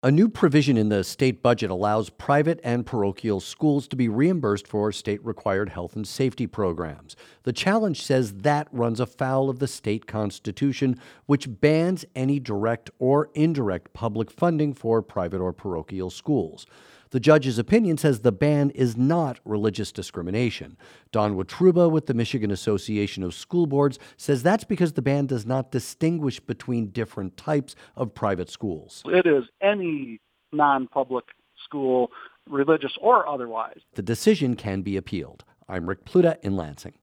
A new provision in the state budget allows private and parochial schools to be reimbursed for state-required health and safety programs. The challenge says that runs afoul of the state constitution, which bans any direct or indirect public funding for private or parochial schools. The judge's opinion says the ban is not religious discrimination. Don Watruba with the Michigan Association of School Boards says that's because the ban does not distinguish between different types of private schools. It is any non-public school, religious or otherwise. The decision can be appealed. I'm Rick Pluta in Lansing.